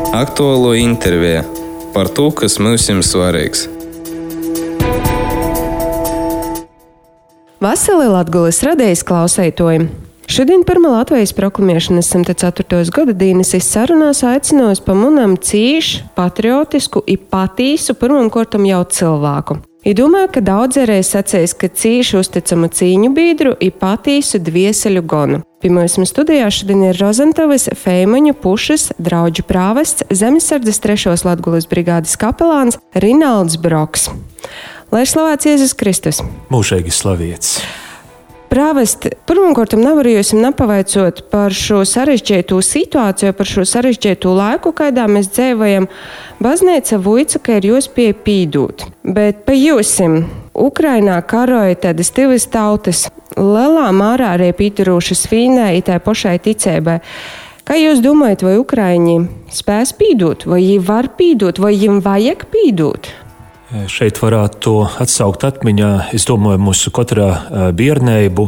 Aktuālo interviju par to, kas mums ir svarīgs. Vasarī Latgules radējas klausētoji. Šodien par Latvijas proklamēšanas 104. gadadīnes es sarunās aicinājos pamunam cīšu, patriotisku i patīsu pirmkārtam jau cilvēku. I domāju, ka daudzreiz sacīs, ka cīšu uzticama cīņu biedru i patīsu dvieseļu gonu. Pie mums studijā šodien ir Rozentavas Feimaņu pušas draudžu prāvests Zemesardzes 3. Latgules brigādes kapelāns Rinalds Broks. Lai ir slavēts Jēzus Kristus. Mūžīgi slavēts. Prāvest, pirmkārtam nevaru jūs nepavaicot par šo sarežģīto situāciju, par šo sarežģīto laiku, kādā mēs dzīvojam. Baznīca vuica, ka ir jūs pie pīdūt. Bet pa jūsim, Ukrainā karoja tādas divas tautas, lielā mārā arī pīturūšas vīnai, tai pašai ticībai. Kā jūs domājat, vai Ukraiņi spēs pīdūt, vai viņi var pīdūt, vai viņiem vajag pīdūt? Šeit varētu atsaukt atmiņā, es domāju, mūsu katrā bērnību,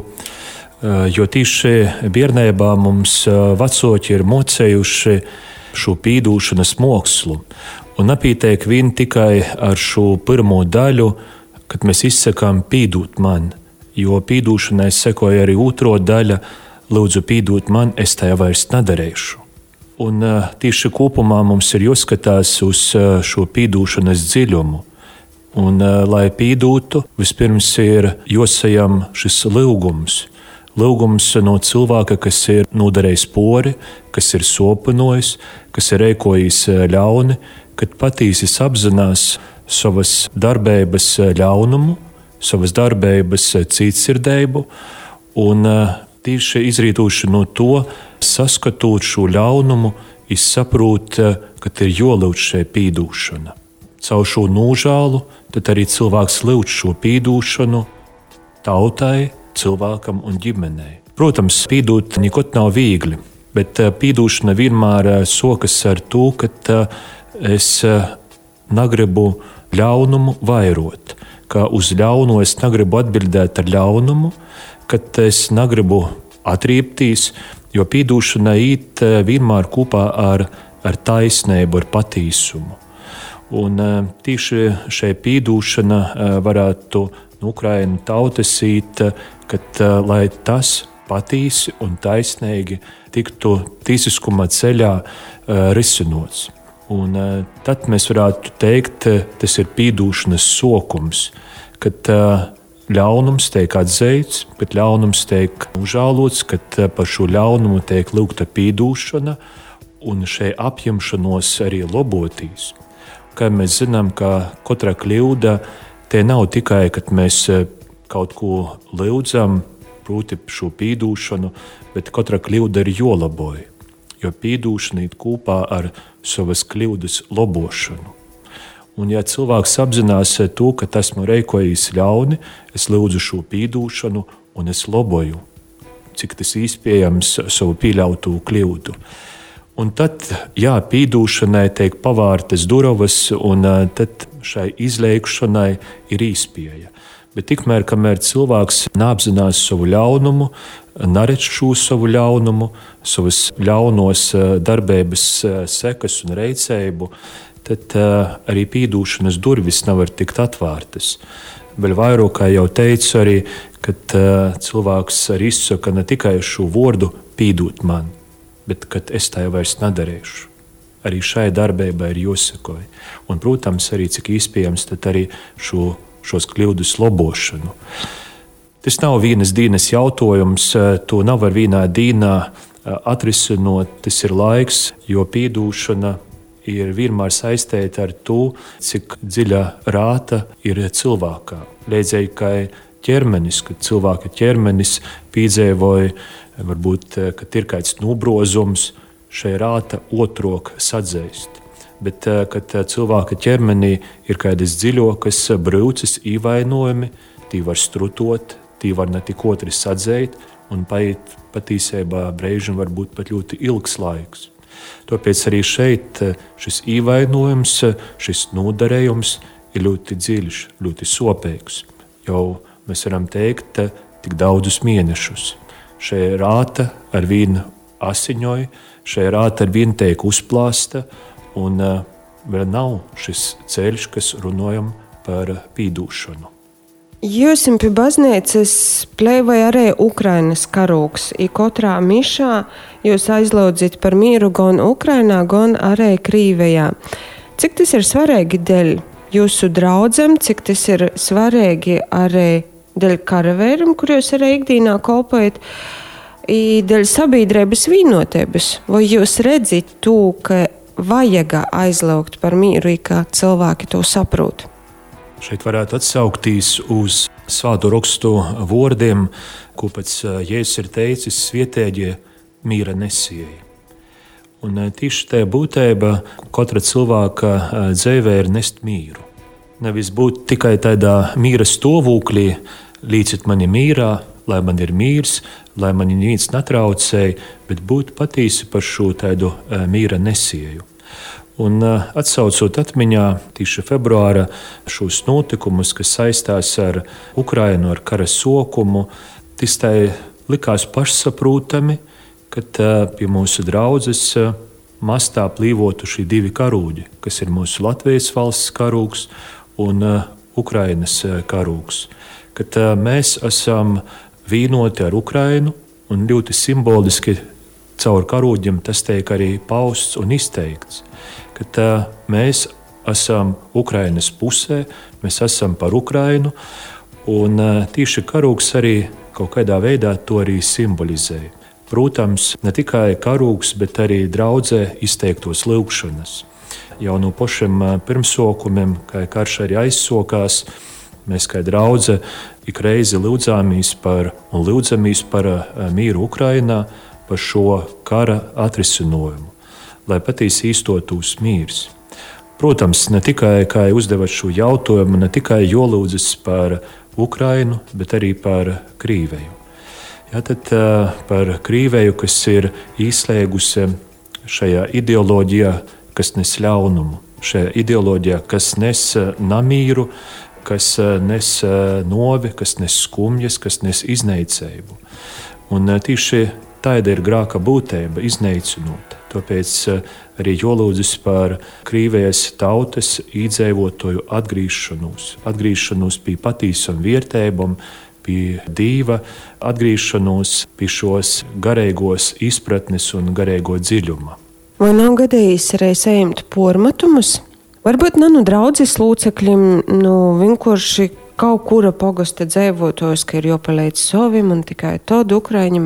jo tieši bērnībā mums vecāki ir mocējuši šo pīdūšanas mākslu. Un nepietiek vien tikai ar šo pirmo daļu, kad mēs izsakām pīdūt man, jo pīdūšanai sekoja arī otro daļa, lūdzu pīdūt man, es tajā vairs nedarīšu. Un tieši kopumā mums ir jāskatās uz šo pīdūšanas dziļumu. Un, lai pīdūtu, vispirms ir jāsajam šis lūgums. Lūgums no cilvēka, kas ir nodarījis pori, kas ir sopinojis, kas ir rēkojis ļauni, kad patīsi apzinās savas darbības ļaunumu, savas darbības cītsirdību, un tieši izrītoši no to, saskatot šo ļaunumu, izsaprot, ka ir jālūdz šai pīdūšana. Caur šo nūžālu, tad arī cilvēks lūdz šo pīdūšanu tautai, cilvēkam un ģimenei. Protams, pīdūt nekot nav viegli, bet pīdūšana vienmēr sokas ar to, ka es negribu ļaunumu vairot, ka uz ļauno es negribu atbildēt ar ļaunumu, ka es negribu atrieptīs, jo pīdūšana īt vienmēr kopā ar taisnību, ar patīsumu. Un tieši šai pīdūšana varētu Ukraiņu tautas īt, kad lai tas patīsi un taisnīgi tiktu tiesiskuma ceļā risinots. Un tad mēs varētu teikt, tas ir pīdūšanas sokums, kad ļaunums tiek atzīts, kad ļaunums tiek užālots, kad par šo ļaunumu tiek lūgta pīdūšana un šai apņemšanos arī lobotīs. Kā mēs zinām, ka katra kļūda te nav tikai, kad mēs kaut ko lūdzam, proti šo pīdūšanu, bet katra kļūda ir jālaboja, jo pīdūšana ir kopā ar savas kļūdas labošanu. Un ja cilvēks apzinās to, ka esmu rēkojis ļauni, es lūdzu šo pīdūšanu un es laboju, cik tas iespējams savu pieļautu kļūdu. Un tad, jā, pīdūšanai tiek pavārtas durvis, un tad šai izlēkšanai ir īspēja. Bet tikmēr, kamēr cilvēks neapzinās savu ļaunumu, neredz šo savu ļaunumu, savas ļaunos darbības sekas un reicējumu, tad arī pīdūšanas durvis nevar tikt atvērtas. Vēl vairāk, kā jau teicu, arī, kad cilvēks arī izsaka ne tikai šo vārdu pīdūt man, bet kad es tā vairs nedarīšu. Arī šai darbībai ir jāsekoja. Un, protams, arī cik iespējams, tad arī šos kļūdus labošanu. Tas nav vienas dienas jautājums, to nav ar vienā dienā atrisinot, tas ir laiks, jo pīdūšana ir vienmēr saistīta ar to, cik dziļa rāta ir cilvēkā. Līdzīgi kā ķermenis, kad cilvēka ķermenis piedzīvoja, varbūt, kad ir kāds nobrozums, šai rāta otrok sadzeist. Bet, kad cilvēka ķermenī ir kādas dziļokas brūces ievainojumi, tī var strutot, tī var ne tik otri sadzeit, un paiet patīsībā brīžam var būt pat ļoti ilgs laiks. Tāpēc arī šeit šis ievainojums, šis nodarējums ir ļoti dziļš, ļoti sopīgs. Jau mēs varam teikt tik daudzus mēnešus. Šai rāta ar vienu asiņoja, šai rāta ar vienu tiek uzplāsta, un vēl nav šis ceļš, kas runājam par pīdūšanu. Jūs pie baznīcas plēvoja arī Ukrainas karūks. I katrā mišā jūs aizlūdzat par mīru gan Ukrainā, gan arī Krīvijā. Cik tas ir svarīgi dēļ jūsu draudzam, cik tas ir svarīgi arī dēļ karavīram, kur jūs arī ikdienā kalpojat, i dēļ sabiedrības vienotības? Vai jūs redzat to, ka vajag aizlūgt par mīru, kā cilvēki to saprot? Šeit varētu atsaukties uz Svēto rakstu vārdiem, ko pats Jēzus ir teicis: svietēģie mīra nesēji. Un tieši tā būtība katra cilvēka dzīvē ir nest mīru. Nevis būt tikai tādā mīra stāvoklī, līdzit mani mīrā, lai man ir mīrs, lai mani neviens netraucēja, bet būt patiesi par šo tādu mīra nesēju. Un atsaucot atmiņā tieši februāra šos notikumus, kas saistās ar Ukrainu, ar kara sokumu, tas tai likās pašsaprotami, kad pie mūsu draudzes mastā plīvotu šī divi karūģi, kas ir mūsu Latvijas valsts karūgs un Ukrainas karūgs. Kad mēs esam vienoti ar Ukrainu un ļoti simboliski caur karūģiem tas tiek arī pausts un izteikts. Kad mēs esam Ukrainas pusē, mēs esam par Ukrainu, un tieši karūgs arī kaut kādā veidā to arī simbolizē. Protams, ne tikai karūgs, bet arī draudzē izteiktos lūgšanas. Jau no pašiem pirmsokumiem, kā karš arī aizsokās, mēs kā draudze ik reizi lūdzamies par mīru Ukrainā, par šo kara atrisinājumu, lai patiesi īstotos mīrs. Protams, ne tikai kā uzdevat šo jautājumu, ne tikai jolūdzas par Ukrainu, bet arī par Krīveju. Ja, tad par Krīveju, kas ir izslēgusi šajā ideoloģijā, kas nes ļaunumu, šajā ideoloģijā, kas nes namīru, kas nes novi, kas nes skumjas, kas nes iznīcību. Un tieši tāda ir grāka būtība, iznīcinot. Tāpēc arī jolūdzas par Krīvijas tautas iedzīvotāju atgriešanos pie patīsam vērtībām, pie Dieva, atgriešanos pie šos garīgos izpratnes un garīgo dziļuma. Vai nav gadījis arī saņemt pormatumus? Varbūt nanu draudzes locekļiem vienkārši kaut kura pogasta dzīvotājs, ka ir jāpaliec saviem, un tikai tad Ukraiņam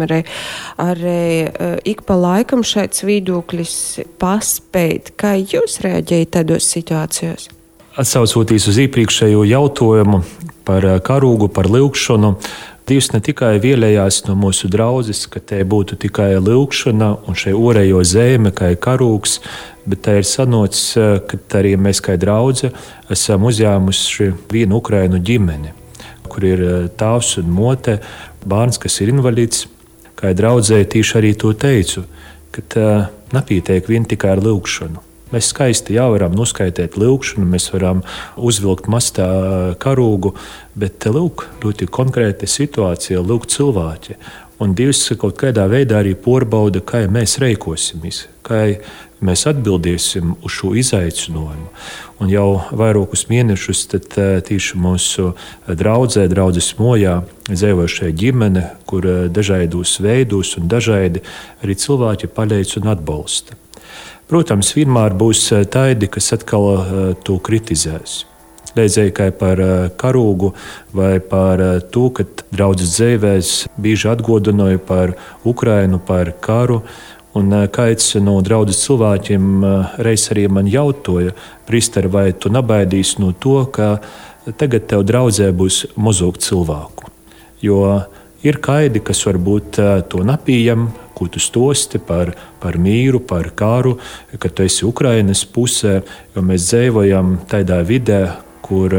arī ik pa laikam šāds viedoklis paspēt. Kā jūs reaģējat tādos situācijos? Atsaucoties uz iepriekšējo jautājumu par karūgu, par lūgšanu, Dievs ne tikai vēlējās no mūsu draudzes, ka te būtu tikai lūgšana un šai orējo zeme, kā karūgs, bet tā ir sanots, ka arī mēs kā draudze esam uzņēmuši vienu Ukrainu ģimeni, kur ir tēvs un mote, bērns, kas ir invalīds. Kā draudzē tieši arī to teicu, ka nepietiek vien tikai ar lūgšanu. Mēs skaisti jau varam noskaitīt lūgšanu, mēs varam uzvilkt mastā karūgu, bet lūk, ļoti konkrēta situācija, lūk cilvēki. Un Dievs kaut kādā veidā arī porbauda, kā mēs rīkosimies, kā mēs atbildēsim uz šo izaicinājumu. Un jau vairākus mēnešus tieši mūsu draudzes mojā dzīvošie ģimene, kur dažādos veidos un dažādi arī cilvēki palīdz un atbalsta. Protams, vienmēr būs tādi, kas atkal to kritizēs. Līdzīgi kā par karūgu vai par to, ka draudzes dzīvēs bieži atgādināja par Ukrainu, par karu. Un kāds no draudzes cilvēkiem reiz arī man jautāja, priesteri, vai tu nebaidīsi no to, ka tagad tev draudzē būs mazāk cilvēku. Jo ir kaidi, kas varbūt to nepieņem, ko tu stosti par mīru, par karu, ka tu esi Ukrainas pusē, jo mēs dzīvojam tādā vidē, kur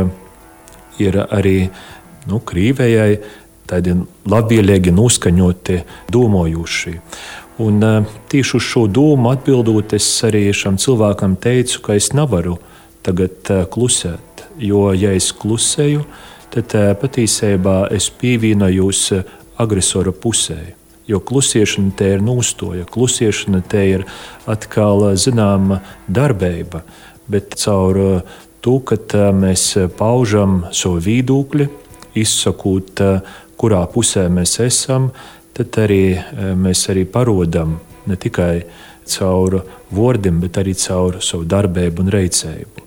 ir arī Krīvijai tādi labvēlīgi noskaņoti domājoši. Un tieši uz šo domu atbildot, es arī šam cilvēkam teicu, ka es nevaru tagad klusēt, jo ja es klusēju, tad patiesībā es pievienojos agresora pusē. Jo klusiešana te ir nūstoja, klusiešana te ir atkal zināma darbība, bet caur to, ka mēs paužam savu viedokli, izsakot, kurā pusē mēs esam, tad arī mēs parodam ne tikai caur vārdiem, bet arī caur savu darbību un reicējumu.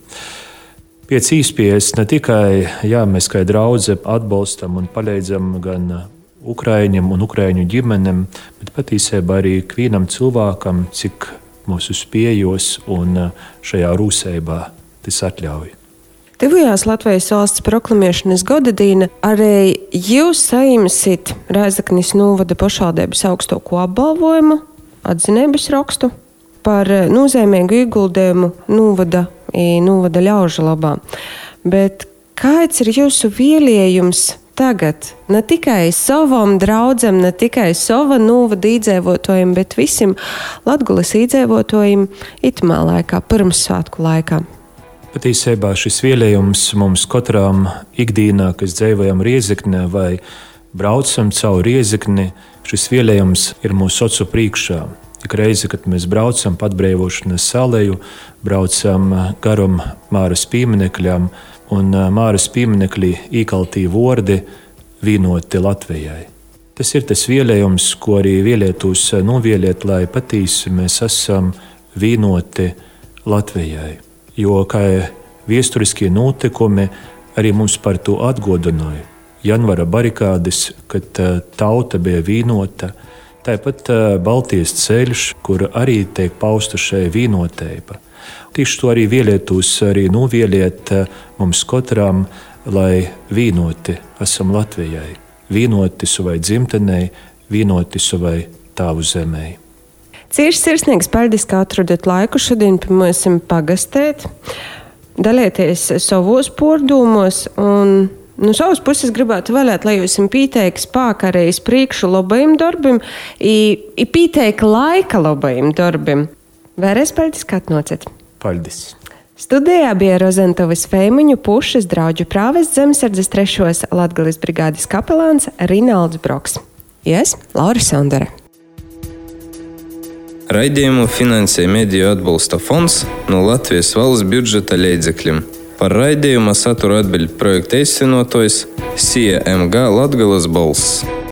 Pēc īspējas ne tikai mēs kā draudze atbalstam un palīdzam gan Ukraiņiem un Ukraiņu ģimenēm, bet patiesībā arī ikvienam cilvēkam, cik mūsu spējos un šajā rūsībā tas atļauj. Tuvojās Latvijas valsts proklamēšanas gadadīna, arī jūs saņemsiet Rēzeknes novada pašvaldības augstāko apbalvojumu, atzinības rakstu par nozīmīgu ieguldījumu novada ļaužu labā. Bet kāds ir jūsu vēlējums tagad? Ne tikai savam draudzam, ne tikai sava novada iedzīvotājiem, bet visiem Latgules iedzīvotājiem itamā laikā, pirmssvētku laikā. Patiesībā šis vēlējums mums katram ikdienā, kas dzīvojam Rēzeknē vai braucam cauri Rēzekni, šis vēlējums ir mūsu acu priekšā. Ik reizi, kad mēs braucam pa atbrīvošanas saleju, braucam garam Māras pieminekļam, un Māras pieminekļi īkaltī vārdi vienoti Latvijai. Tas ir tas vēlējums, ko arī vēlētos novēlēt, lai patiesi mēs esam vienoti Latvijai. Jo kā vēsturiskie notikumi arī mums par to atgādināja. Janvāra barikādes, kad tauta bija vienota, tāpat Baltijas ceļš, kur arī tiek pausta šai vienotība. Tieši to arī vēlētos novēlēt mums katram, lai vienoti esam Latvijai, vienoti savai dzimtenei, vienoti savai tāvu zemei. Cīši sirsnīgs paldies, ka atrodat laiku šodien pie mums pagastēt, dalieties savos pārdomos un no savas puses gribētu vēlēt, lai jūs pīteik spēku arī uz priekšu labajiem darbiem i pīteik laika labajiem darbiem. Vēlreiz paldies, ka atnācat. Paldies. Studijā bija Rozentovas Feimuņu pušas draugu prāves zemesardzes 3. Latgales brigādes kapelāns Rinalds Broks. Laura Sondere. Raidījumu finansē Mediju atbalsta fonds no Latvijas valsts budžeta līdzekļiem. Par raidījuma saturu atbild projekta īstenotājs CMG Latgales balss.